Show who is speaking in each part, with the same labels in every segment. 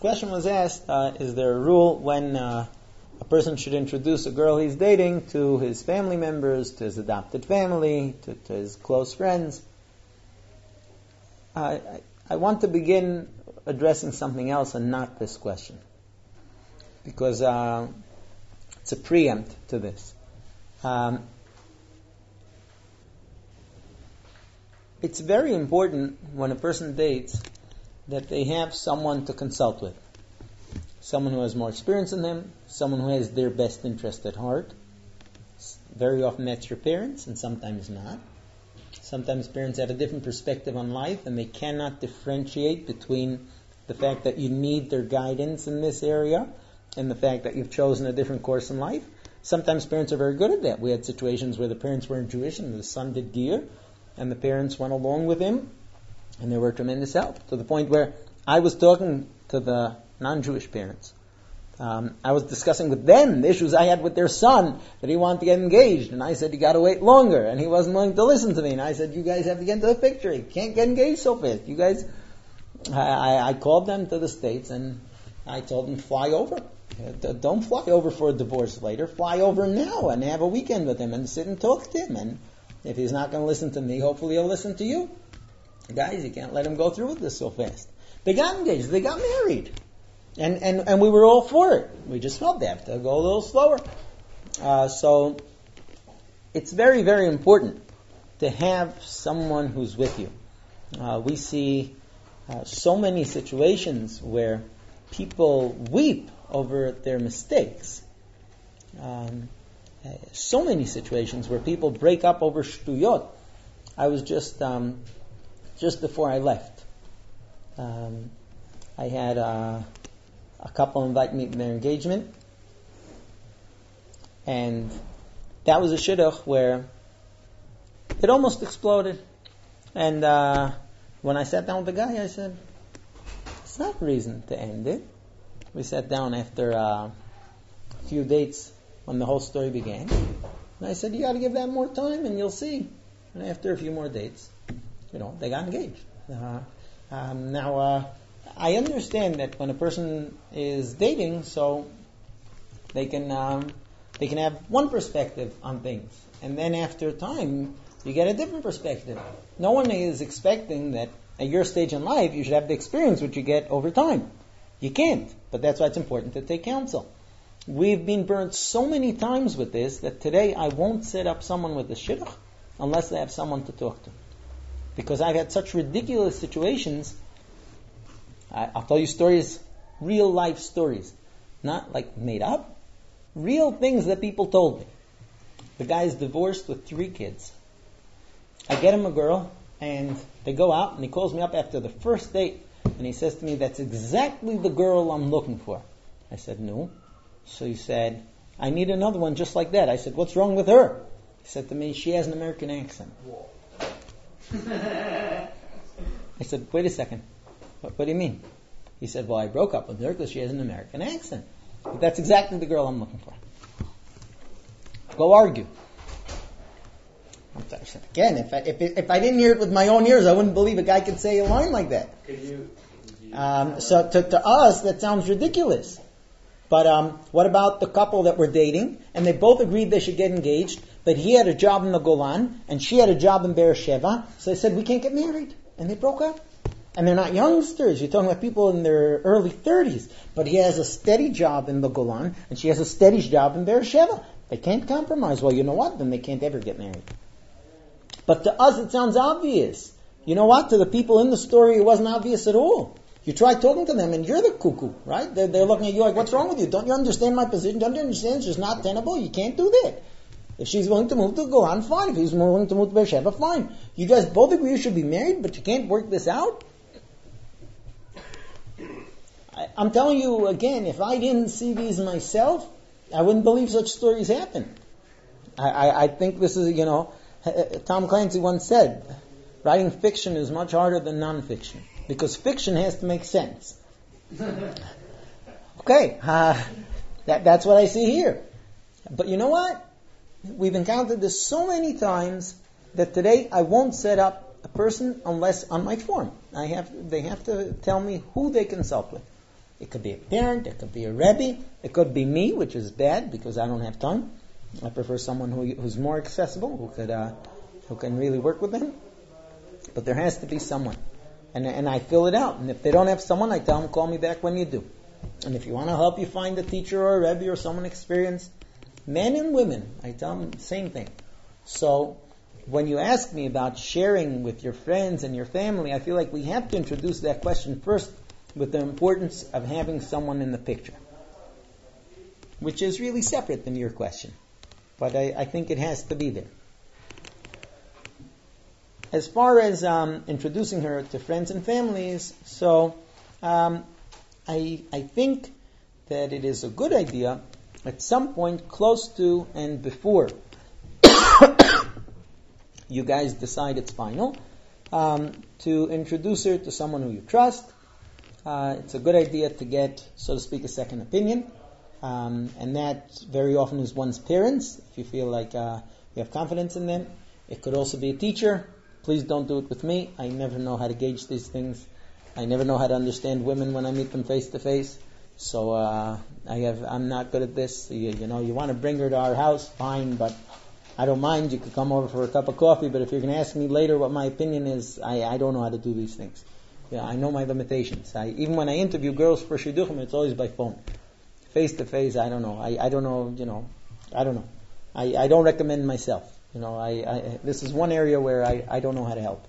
Speaker 1: question was asked, is there a rule when a person should introduce a girl he's dating to his family members, to his adopted family, to his close friends? I want to begin addressing something else and not this question, because it's a preempt to this. It's very important when a person dates that they have someone to consult with. Someone who has more experience than them, someone who has their best interest at heart. Very often that's your parents, and sometimes not. Sometimes parents have a different perspective on life, and they cannot differentiate between the fact that you need their guidance in this area and the fact that you've chosen a different course in life. Sometimes parents are very good at that. We had situations where the parents weren't Jewish and the son did Giyur, and the parents went along with him, and they were a tremendous help, to the point where I was talking to the non-Jewish parents. I was discussing with them the issues I had with their son, that he wanted to get engaged, and I said, you got to wait longer, and he wasn't willing to listen to me, and I said, you guys have to get into the picture, you can't get engaged so fast. You guys, I called them to the States, and I told them, fly over. Don't fly over for a divorce later, fly over now and have a weekend with him and sit and talk to him, and if he's not going to listen to me, hopefully he'll listen to you. Guys, you can't let him go through with this so fast. They got engaged, they got married. And we were all for it. We just felt they have to go a little slower. So it's very, very important to have someone who's with you. We see so many situations where people weep over their mistakes. So many situations where people break up over shtuyot. I was just before I left, I had a couple invite me to their engagement, and that was a shidduch where it almost exploded. And when I sat down with the guy, I said, it's not reason to end it. We sat down after a few dates when the whole story began, and I said, you got to give that more time and you'll see. And after a few more dates, they got engaged. Now, I understand that when a person is dating, so they can have one perspective on things, and then after time, you get a different perspective. No one is expecting that at your stage in life you should have the experience which you get over time. You can't, but that's why it's important to take counsel. We've been burnt so many times with this that today I won't set up someone with the shidduch unless they have someone to talk to. Because I've had such ridiculous situations. I'll tell you stories, real life stories. Not like made up. Real things that people told me. The guy's divorced with 3 kids. I get him a girl, and they go out, and he calls me up after the first date, and he says to me, that's exactly the girl I'm looking for. I said, no. So he said, I need another one just like that. I said, what's wrong with her? He said to me, she has an American accent. I said, wait a second. What do you mean? He said, well, I broke up with her because she has an American accent. But that's exactly the girl I'm looking for. Go argue. I said, again, if I didn't hear it with my own ears, I wouldn't believe a guy could say a line like that. So to us, that sounds ridiculous. But what about the couple that were dating, and they both agreed they should get engaged, but he had a job in the Golan, and she had a job in Beersheba, so they said, we can't get married. And they broke up. And they're not youngsters. You're talking about people in their early 30s. But he has a steady job in the Golan, and she has a steady job in Beersheba. They can't compromise. Well, you know what? Then they can't ever get married. But to us, it sounds obvious. You know what? To the people in the story, it wasn't obvious at all. You try talking to them, and you're the cuckoo, right? They're looking at you like, what's wrong with you? Don't you understand my position? Don't you understand it's just not tenable? You can't do that. If she's willing to move to Golan, fine. If he's willing to move to Beersheba, fine. You guys both agree you should be married, but you can't work this out? I'm telling you again, if I didn't see these myself, I wouldn't believe such stories happen. I think this is, Tom Clancy once said, writing fiction is much harder than non-fiction, because fiction has to make sense. Okay, that's what I see here. But you know what? We've encountered this so many times that today I won't set up a person unless on my form. They have to tell me who they consult with. It could be a parent, it could be a Rebbe, it could be me, which is bad because I don't have time. I prefer someone who's more accessible, who can really work with them. But there has to be someone. And I fill it out. And if they don't have someone, I tell them, call me back when you do. And if you want to help you find a teacher or a Rebbe or someone experienced, men and women, I tell them the same thing. So when you ask me about sharing with your friends and your family, I feel like we have to introduce that question first with the importance of having someone in the picture, which is really separate than your question. But I think it has to be there. As far as introducing her to friends and families, so I think that it is a good idea at some point close to and before you guys decide it's final, to introduce her to someone who you trust. It's a good idea to get, so to speak, a second opinion. And that very often is one's parents, if you feel like you have confidence in them. It could also be a teacher. Please don't do it with me. I never know how to gauge these things. I never know how to understand women when I meet them face to face. So I'm not good at this. You want to bring her to our house, fine, but I don't mind. You could come over for a cup of coffee, but if you're going to ask me later what my opinion is, I don't know how to do these things. Yeah, I know my limitations. Even when I interview girls for shidduchim, it's always by phone. Face to face, I don't know. I don't know, I don't know. I don't recommend myself. This is one area where I don't know how to help.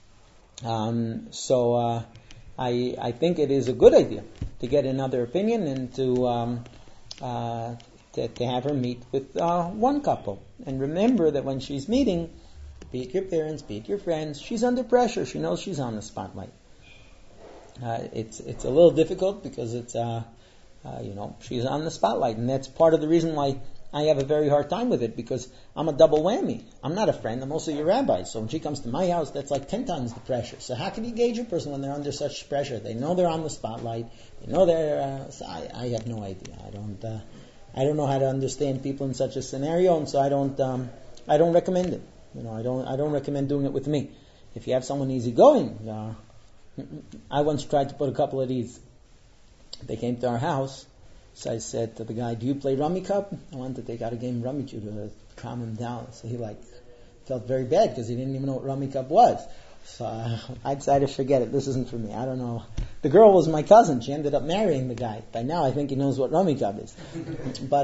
Speaker 1: So I think it is a good idea to get another opinion and to have her meet with one couple. And remember that when she's meeting, be it your parents, be it your friends, she's under pressure. She knows she's on the spotlight. It's a little difficult because it's she's on the spotlight, and that's part of the reason why I have a very hard time with it, because I'm a double whammy. I'm not a friend, I'm also your rabbi. So when she comes to my house, that's like 10 times the pressure. So how can you gauge a person when they're under such pressure? They know they're on the spotlight. They know they're. I have no idea. I don't know how to understand people in such a scenario, and so I don't recommend it. I don't recommend doing it with me. If you have someone easygoing, I once tried to put a couple of these. They came to our house, so I said to the guy, "Do you play Rummy Cup?" I wanted to take out a game of Rummy Cube to calm him down. So he felt very bad because he didn't even know what Rummy Cup was. So I decided to forget it. This isn't for me. I don't know. The girl was my cousin. She ended up marrying the guy. By now I think he knows what Rummy Cup is. But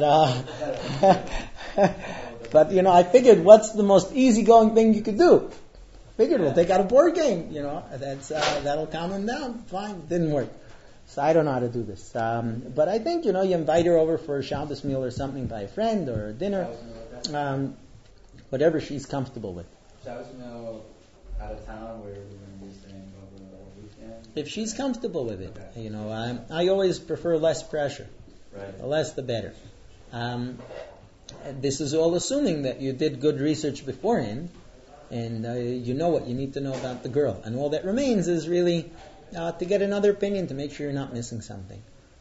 Speaker 1: I figured, what's the most easygoing thing you could do? Figured we'll take out a board game. That'll calm him down. Fine. Didn't work. So I don't know how to do this. But I think, you invite her over for a Shabbos meal or something by a friend or a dinner. Whatever she's comfortable with.
Speaker 2: Shabbos meal out of town where we're going to be staying over the weekend?
Speaker 1: If she's comfortable with it. Okay. I always prefer less pressure.
Speaker 2: Right.
Speaker 1: The less the better. This is all assuming that you did good research beforehand and you know what you need to know about the girl. And all that remains is really to get another opinion to make sure you're not missing something.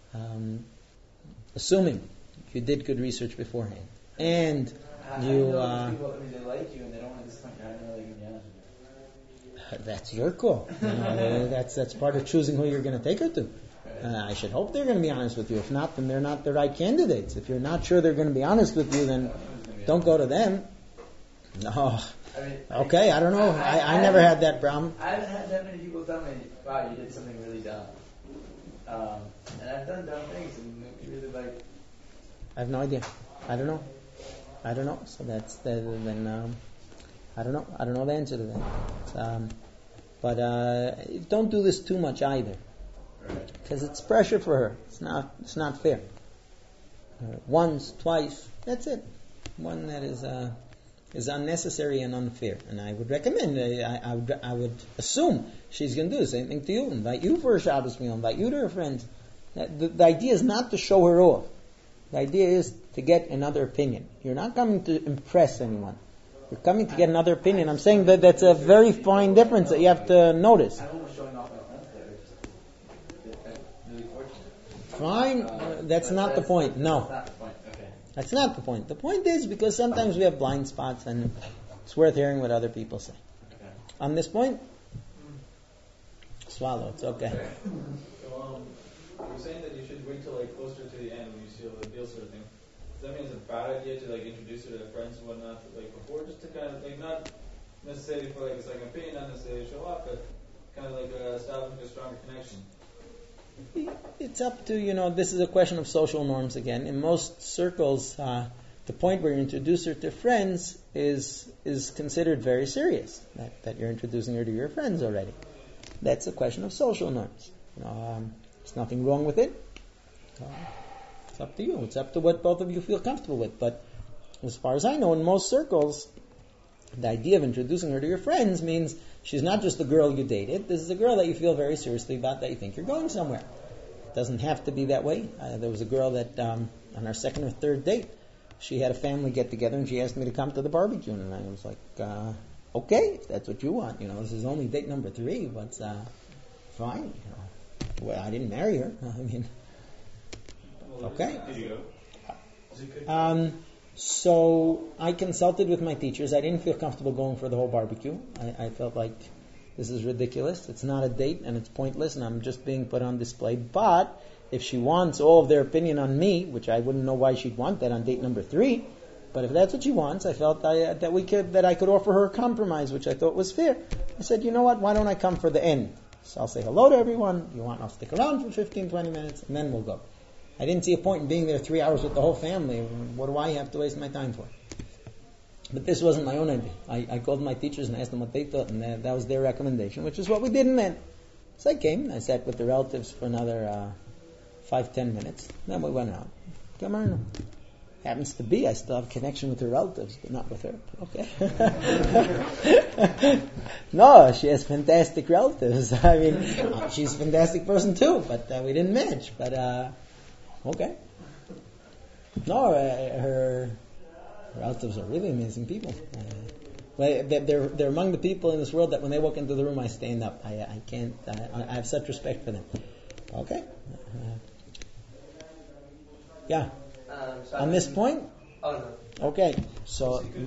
Speaker 1: Assuming you did good research beforehand. And you...
Speaker 2: they like you and they don't want to disappoint you. I know they're going to be honest with you.
Speaker 1: That's your call. That's part of choosing who you're going to take her to. I should hope they're going to be honest with you. If not, then they're not the right candidates. If you're not sure they're going to be honest with you, then don't go to them. No. Okay, I don't know. I never had that problem.
Speaker 2: I haven't had that many people tell me, wow, you did something really dumb. And I've done dumb things, and you really like...
Speaker 1: I have no idea. I don't know. So that's then. I don't know. I don't know the answer to that. But don't do this too much either, because it's pressure for her. It's not fair. Once, twice, that's it. One that is unnecessary and unfair. And I would recommend. I would assume she's going to do the same thing to you. Invite you for a Shabbos meal. Invite you to her friends. The idea is not to show her off. The idea is to get another opinion. You're not coming to impress anyone. You're coming to get another opinion. I'm saying that that's a very fine difference that you have to notice.
Speaker 2: I don't want showing off my friends there. Just really fortunate.
Speaker 1: Fine. That's not the point. No.
Speaker 2: That's not the point. Okay.
Speaker 1: That's not the point. The point is because sometimes we have blind spots and it's worth hearing what other people say.
Speaker 2: Okay.
Speaker 1: On this point, swallow. It's okay.
Speaker 3: So, you saying that you should wait till like closer to the end when you seal the deal sort of thing. Does that mean it's a bad idea to like introduce her to their friends and whatnot like before, just to kind of like not necessarily for like a second opinion, not necessarily show off, but kind of like establishing a stronger connection?
Speaker 1: It's up to, this is a question of social norms again. In most circles, the point where you introduce her to friends is considered very serious, that you're introducing her to your friends already. That's a question of social norms. There's nothing wrong with it. It's up to you. It's up to what both of you feel comfortable with. But as far as I know, in most circles, the idea of introducing her to your friends means she's not just the girl you dated. This is a girl that you feel very seriously about, that you think you're going somewhere. It doesn't have to be that way. There was a girl that on our second or third date, she had a family get together and she asked me to come to the barbecue, and I was like, okay, if that's what you want. This is only date number 3, but fine. Well, I didn't marry her. Okay.
Speaker 3: Did you
Speaker 1: go? So I consulted with my teachers. I didn't feel comfortable going for the whole barbecue. I felt like this is ridiculous. It's not a date and it's pointless and I'm just being put on display. But if she wants all of their opinion on me, which I wouldn't know why she'd want that on date number 3, but if that's what she wants, I felt that I could offer her a compromise, which I thought was fair. I said, you know what? Why don't I come for the end? So I'll say hello to everyone. You want? I'll stick around for 15, 20 minutes, and then we'll go. I didn't see a point in being there 3 hours with the whole family. What do I have to waste my time for? But this wasn't my own idea. I called my teachers and asked them what they thought, and that was their recommendation, which is what we did in the end. So I came, and I sat with the relatives for another 5-10 minutes. Then we went out. Come on. Happens to be, I still have a connection with her relatives, but not with her. Okay. No, she has fantastic relatives. I mean, she's a fantastic person too, but we didn't match. But okay. No, her relatives are really amazing people. They're among the people in this world that when they walk into the room, I stand up. I can't. I have such respect for them. Okay. Yeah. On this point?
Speaker 2: Oh, no.
Speaker 1: Okay. So